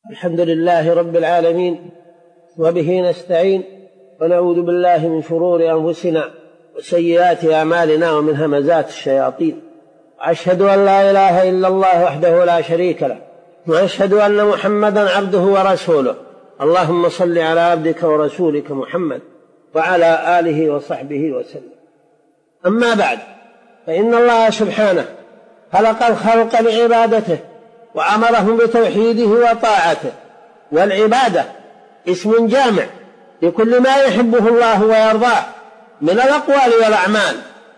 الحمد لله رب العالمين، وبه نستعين، ونعوذ بالله من شرور أنفسنا وسيئات أعمالنا ومن همزات الشياطين. أشهد أن لا إله إلا الله وحده لا شريك له، وأشهد أن محمدا عبده ورسوله. اللهم صل على عبدك ورسولك محمد وعلى آله وصحبه وسلم. أما بعد، فإن الله سبحانه خلق الخلق لعبادته وأمرهم بتوحيده وطاعته، والعبادة اسم جامع لكل ما يحبه الله ويرضاه من الأقوال والأعمال.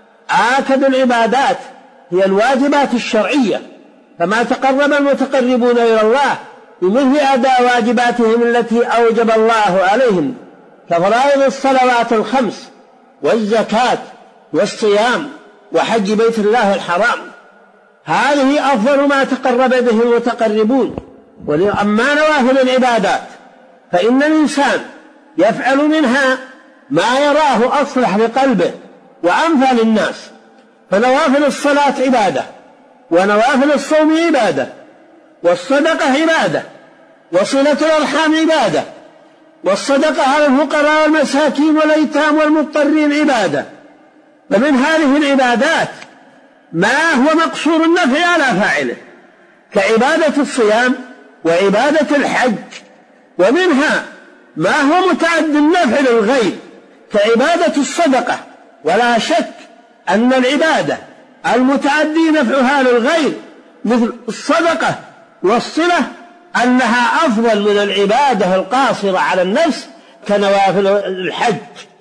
آكد العبادات هي الواجبات الشرعية، فما تقرب المتقربون إلى الله بمثل أداء واجباتهم التي أوجب الله عليهم كفرائض الصلوات الخمس والزكاة والصيام وحج بيت الله الحرام. هذه أفضل ما تقرب به المتقربون. وأما نوافل العبادات فإن الإنسان يفعل منها ما يراه أصلح لقلبه وأنفع للناس. فنوافل الصلاة عبادة، ونوافل الصوم عبادة، والصدقة عبادة، وصلة الأرحام عبادة، والصدقة على الفقراء والمساكين والأيتام والمضطرين عبادة. فمن هذه العبادات ما هو مقصور النفع على فاعله كعبادة الصيام وعبادة الحج، ومنها ما هو متعد النفع للغير كعبادة الصدقة. ولا شك أن العبادة المتعدي نفعها للغير مثل الصدقة والصلة أنها أفضل من العبادة القاصرة على النفس كنوافل الحج.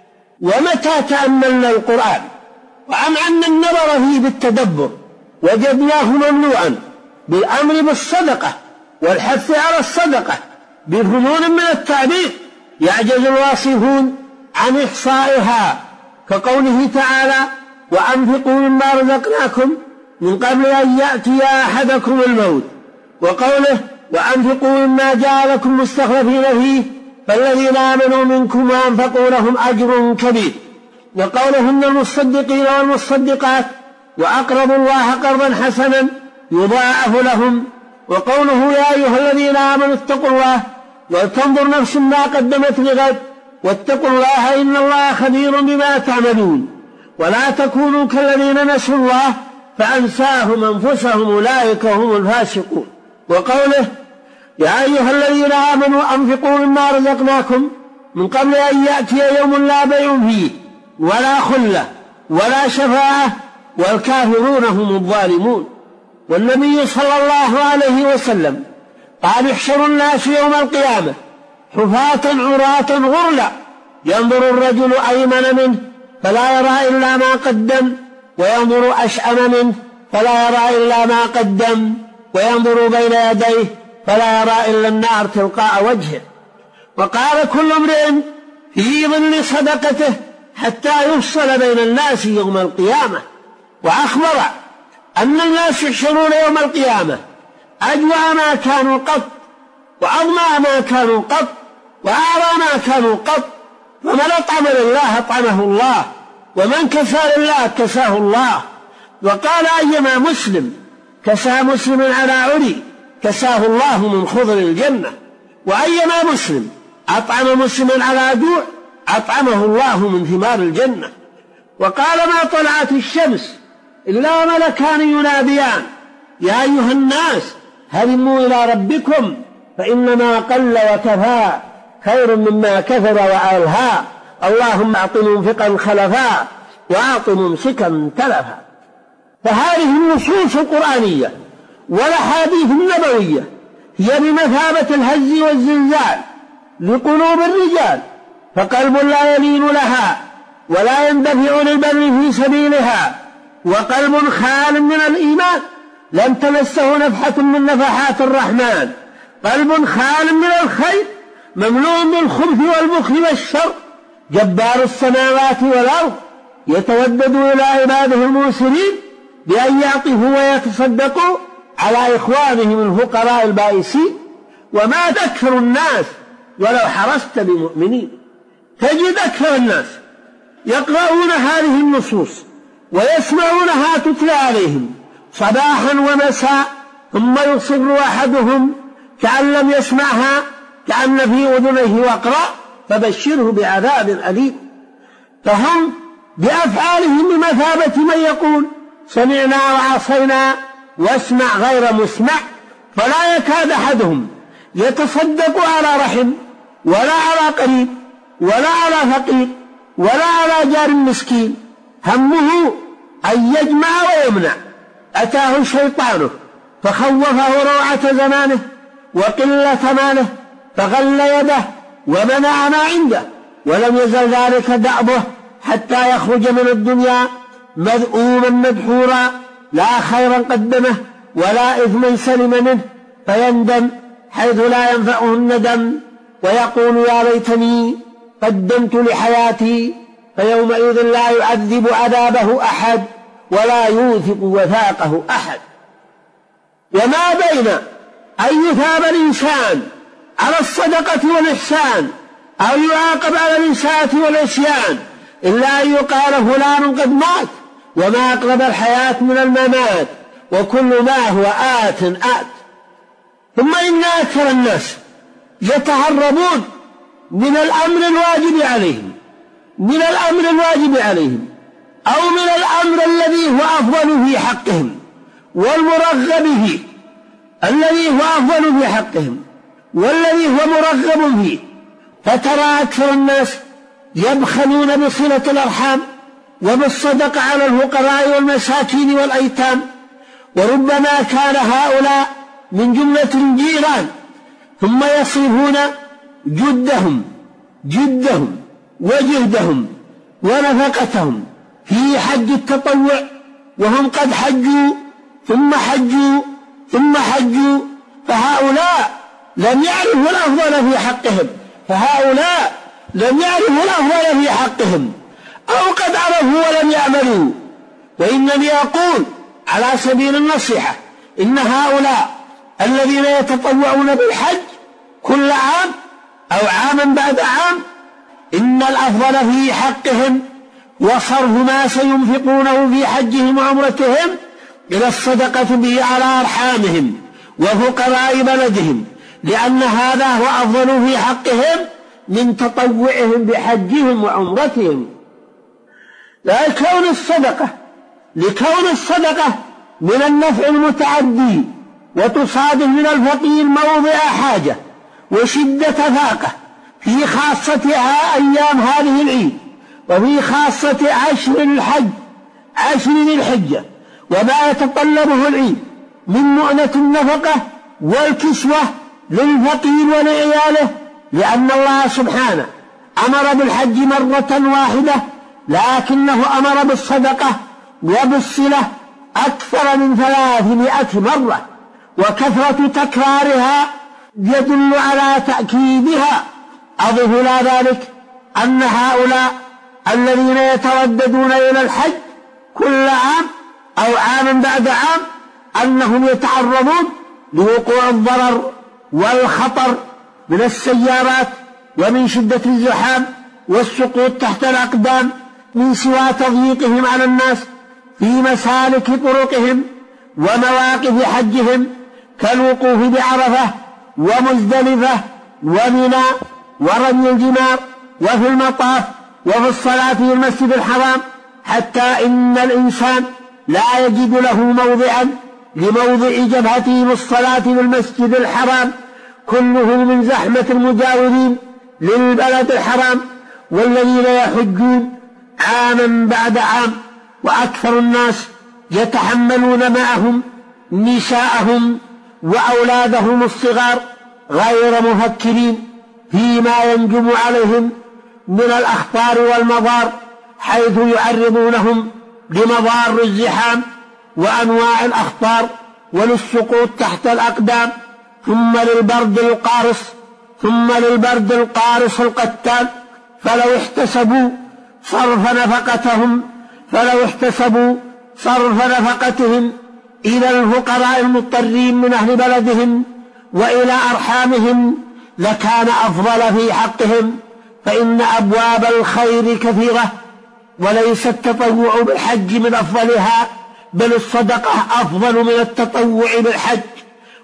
ومتى تأملنا القرآن وأمعنا النظر فيه بالتدبر وجدناه مملوءا بالأمر بالصدقة والحث على الصدقة بفنون من التعبير يعجز الواصفون عن إحصائها، كقوله تعالى: وأنفقوا مما رزقناكم من قبل أن يأتي أحدكم الموت، وقوله: وأنفقوا مما جعلكم مستخلفين فيه فالذين آمنوا منكم وأنفقوا لهم أجر كبير، وقوله: إن المصدقين والمصدقات وأقرضوا الله قرضا حسنا يضاعف لهم، وقوله: يا أيها الذين آمنوا اتقوا الله ولتنظر نفس ما قدمت لغد واتقوا الله إن الله خبير بما تعملون، ولا تكونوا كالذين نسوا الله فأنساهم أنفسهم أولئك هم الفاسقون. وقوله: يا أيها الذين آمنوا أنفقوا مما رزقناكم من قبل أن يأتي يوم لا بيع فيه ولا خلة ولا شفاعة والكافرون هم الظالمون. والنبي صلى الله عليه وسلم قال: يحشر الناس يوم القيامة حفاة عراة غرلا، ينظر الرجل أيمن منه فلا يرى إلا ما قدم، وينظر أشأم منه فلا يرى إلا ما قدم، وينظر بين يديه فلا يرى إلا النار تلقاء وجهه. وقال: كل امرئ في ظل صدقته حتى يفصل بين الناس يوم القيامة. وأخبر أن الناس يحشرون يوم القيامة أجوع ما كانوا قط، وأظمأ ما كانوا قط، وأعرى ما كانوا قط. فمن أطعم لله أطعمه الله، ومن كسى لله كساه الله. وقال: أيما مسلم كسى مسلم على عري كساه الله من خضر الجنة، وأيما مسلم أطعم مسلما على جوع أطعمه الله من ثمار الجنة. وقال: ما طلعت الشمس إلا ملكان يناديان: يا أيها الناس هلموا إلى ربكم فإنما قل وكفى خير مما كثر وألهى، اللهم أعط منفقا خلفا وأعط ممسكا تلفا. فهذه النصوص القرآنية والأحاديث النبوية هي بمثابة الهز والزلزال لقلوب الرجال، فقلب لا يلين لها ولا يندفع للبر في سبيلها، وقلب خال من الإيمان لم تمسه نفحة من نفحات الرحمن، قلب خال من الخير مملوء بالخبث والبخل والشر، جبار السماوات والأرض يتودد إلى عباده الموسرين بأن يعطفوا ويتصدقوا على إخوانهم الفقراء البائسين. وما أكثر الناس ولو حرصت بمؤمنين. تجد أكثر الناس يقرؤون هذه النصوص ويسمعونها تتلى عليهم صباحا ومساء، ثم يصر أحدهم كأن لم يسمعها، كأن في أذنيه وقرا، فبشره بعذاب أليم. فهم بأفعالهم بمثابة من يقول سمعنا وعصينا واسمع غير مسمع. فلا يكاد أحدهم يتصدق على رحم ولا على قريب ولا على فقير ولا على جار مسكين، همه أن يجمع ويمنع. أتاه شيطانه فخوفه روعة زمانه وقلة ماله، فغل يده ومنع ما عنده، ولم يزل ذلك دأبه حتى يخرج من الدنيا مذءوما مدحورا، لا خيرا قدمه ولا إثما سلم منه، فيندم حيث لا ينفعه الندم، ويقول يا ليتني قدمت لحياتي، فيومئذ لا يعذب عذابه أحد ولا يوثق وثاقه أحد. وما بين أن يثاب الإنسان على الصدقة والإحسان أو يعاقب على الإساءة والعصيان إلا أن يقال فلان قد مات، وما أقرب الحياة من الممات، وكل ما هو آت آت. ثم إن أكثر الناس يتهربون من الأمر الواجب عليهم أو من الأمر الذي هو أفضل في حقهم والمرغب فيه، الذي هو أفضل في حقهم والذي هو مرغب فيه. فترى أكثر الناس يبخلون بصلة الأرحام وبالصدقة على الفقراء والمساكين والأيتام، وربما كان هؤلاء من جملة الجيران، ثم يصرفون جدهم وجهدهم ونفقتهم في حج التطوع، وهم قد حجوا ثم حجوا، فهؤلاء لم يعرفوا الأفضل في حقهم، أو قد عرفوا ولم يعملوا. وإنني أقول على سبيل النصيحة إن هؤلاء الذين يتطوعون بالحج كل عام أو عاما بعد عام، إن الأفضل في حقهم وصرف ما سينفقونه في حجهم وعمرتهم إلى الصدقة به على أرحامهم وفقراء بلدهم، لأن هذا هو أفضل في حقهم من تطوعهم بحجهم وعمرتهم. لكون الصدقة من النفع المتعدي، وتصادف من الفقير موضع حاجة وشدة فاقة، في خاصتها أيام هذه العيد، وفي خاصة عشر ذي الحجة، وما يتطلبه العيد من مؤنة النفقة والكسوة للفقير ولعياله، لأن الله سبحانه أمر بالحج مرة واحدة، لكنه أمر بالصدقة وبالصلة أكثر من 300 مرة، وكثرة تكرارها يدل على تأكيدها. أضف إلى ذلك أن هؤلاء الذين يترددون إلى الحج كل عام أو عاما بعد عام أنهم يتعرضون لوقوع الضرر والخطر من السيارات، ومن شدة الزحام والسقوط تحت الأقدام، من سوى تضييقهم على الناس في مسالك طرقهم ومواقف حجهم، كالوقوف بعرفة ومزدلفة ومنى ورمي الجمار وفي المطاف وفي الصلاة في المسجد الحرام، حتى إن الإنسان لا يجد له موضعا لموضع جبهته بالصلاة في المسجد الحرام، كله من زحمة المجاورين للبلد الحرام والذين يحجون عاما بعد عام. وأكثر الناس يتحملون معهم نساءهم وأولادهم الصغار غير مفكرين فيما ينجم عليهم من الأخطار والمضار، حيث يعرضونهم لمضار الزحام وأنواع الأخطار وللسقوط تحت الأقدام، ثم للبرد القارص القتال. فلو احتسبوا صرف نفقتهم إلى الفقراء المضطرين من أهل بلدهم وإلى أرحامهم لكان أفضل في حقهم، فإن أبواب الخير كثيرة، وليس التطوع بالحج من أفضلها، بل الصدقة أفضل من التطوع بالحج.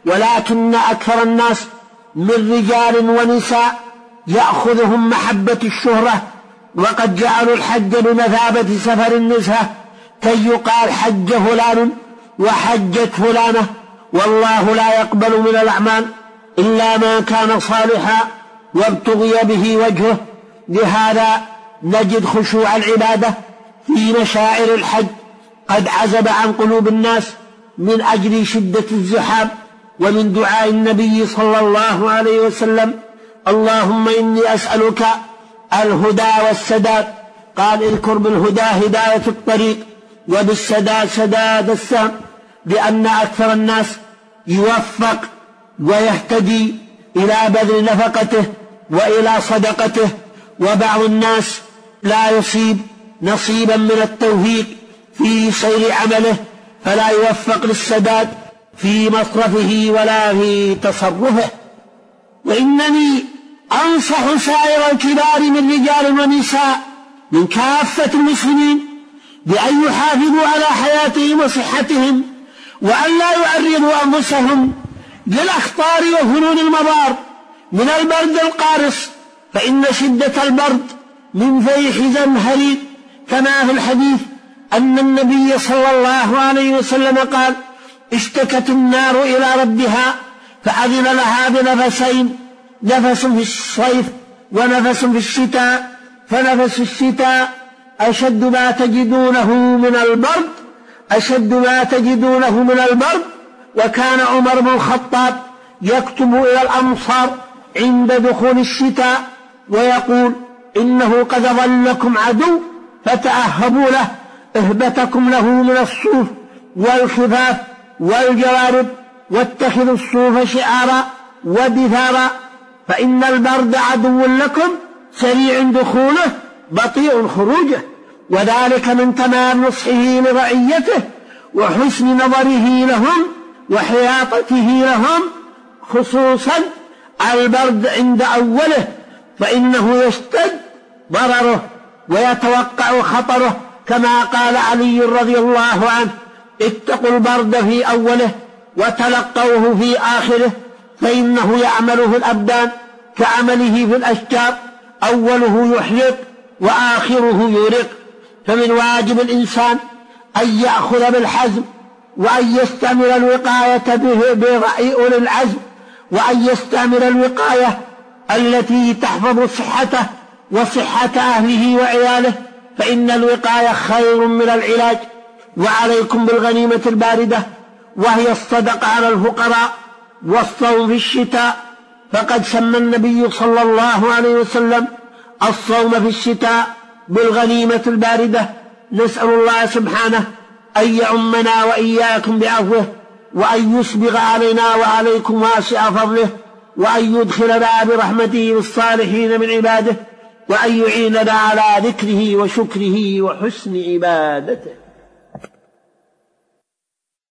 ولكن أكثر الناس من رجال ونساء يأخذهم محبة الشهرة، وقد جعلوا الحج بمثابة سفر النزهة كي يقال حج فلان وحجت فلانة، والله لا يقبل من الأعمال إلا ما كان صالحا وابتغي به وجهه. لهذا نجد خشوع العبادة في مشاعر الحج قد عزب عن قلوب الناس من أجل شدة الزحام. ومن دعاء النبي صلى الله عليه وسلم: اللهم إني أسألك الهدى والسداد. قال: اذكر بالهدى هداية الطريق وبالسداد سداد السهم، لأن أكثر الناس يوفق ويهتدي إلى بذل نفقته وإلى صدقته، وبعض الناس لا يصيب نصيبا من التوفيق في سير عمله، فلا يوفق للسداد في مصرفه ولا في تصرفه. وإنني أنصح سائر الكبار من رجال ونساء من كافة المسلمين بأن يحافظوا على حياتهم وصحتهم، وأن لا يعرضوا أنفسهم للأخطار وفنون المضار من البرد القارس، فإن شدة البرد من فيح زمهرير، كما في الحديث أن النبي صلى الله عليه وسلم قال: اشتكت النار إلى ربها فأذن لها بنفسين، نفس في الصيف ونفس في الشتاء، فنفس الشتاء أشد ما تجدونه من البرد. وكان عمر بن الخطاب يكتب إلى الأمصار عند دخول الشتاء ويقول: إنه قد ظلكم عدو فتأهبوا له، اهبتكم له من الصوف والخفاف والجوارب، واتخذوا الصوف شعارا ودثارا، فإن البرد عدو لكم سريع دخوله بطيء خروجه. وذلك من تمام نصحه لرعيته وحسن نظره لهم وحياطته لهم، خصوصا البرد عند أوله، فإنه يشتد ضرره ويتوقع خطره، كما قال علي رضي الله عنه: اتقوا البرد في أوله وتلقوه في آخره، فإنه يعمل في الأبدان كعمله في الأشجار، أوله يحرق وآخره يورق. فمن واجب الإنسان أن يأخذ بالحزم، وأن يستعمل الوقاية برأي أولي العزم، وأن يستعمل الوقاية التي تحفظ صحته وصحة أهله وعياله، فإن الوقاية خير من العلاج. وعليكم بالغنيمة الباردة، وهي الصدقة على الفقراء والصوم في الشتاء، فقد سمى النبي صلى الله عليه وسلم الصوم في الشتاء بالغنيمة الباردة. نسأل الله سبحانه أن يعمنا وإياكم بعفوه، وأن يسبغ علينا وعليكم واسع فضله، وأن يدخلنا برحمته والصالحين من عباده، وأن يعيننا على ذكره وشكره وحسن عبادته.